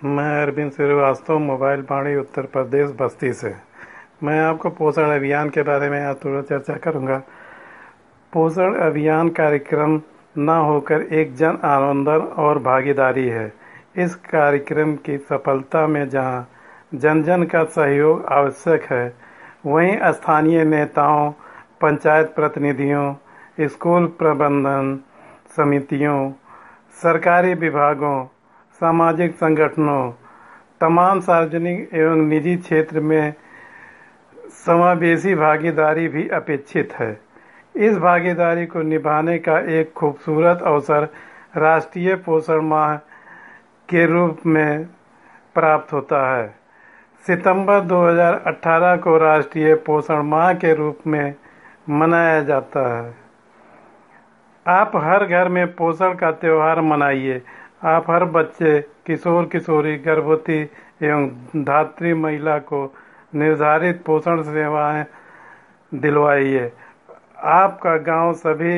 मैं अरविंद श्रीवास्तव, मोबाइल पाड़ी, उत्तर प्रदेश, बस्ती से। मैं आपको पोषण अभियान के बारे में आज थोड़ा चर्चा करूंगा। पोषण अभियान कार्यक्रम न होकर एक जन आंदोलन और भागीदारी है। इस कार्यक्रम की सफलता में जहां जन जन का सहयोग आवश्यक है, वहीं स्थानीय नेताओं, पंचायत प्रतिनिधियों, स्कूल प्रबंधन समितियों, सरकारी विभागों, सामाजिक संगठनों, तमाम सार्वजनिक एवं निजी क्षेत्र में समावेशी भागीदारी भी अपेक्षित है। इस भागीदारी को निभाने का एक खूबसूरत अवसर राष्ट्रीय पोषण माह के रूप में प्राप्त होता है। सितंबर 2018 को राष्ट्रीय पोषण माह के रूप में मनाया जाता है। आप हर घर में पोषण का त्यौहार मनाइए। आप हर बच्चे, किशोर किशोरी, गर्भवती एवं धात्री महिला को निर्धारित पोषण सेवाएं दिलवाइए। आपका गांव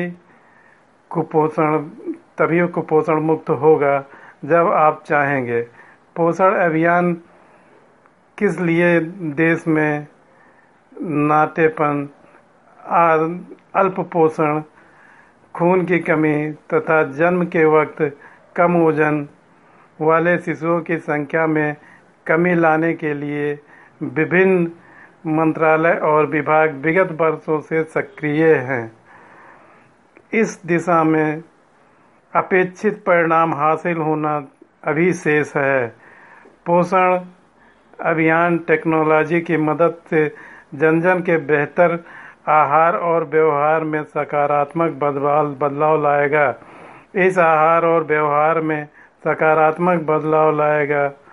तभी कुपोषण मुक्त होगा जब आप चाहेंगे। पोषण अभियान किस लिए देश में नाटेपन, अल्प पोषण, खून की कमी तथा जन्म के वक्त कम वजन वाले शिशुओं की संख्या में कमी लाने के लिए विभिन्न मंत्रालय और विभाग विगत वर्षों से सक्रिय हैं। इस दिशा में अपेक्षित परिणाम हासिल होना अभी शेष है। पोषण अभियान टेक्नोलॉजी की मदद से जन जन के बेहतर आहार और व्यवहार में सकारात्मक बदलाव लाएगा। इस आहार और व्यवहार में सकारात्मक बदलाव लाएगा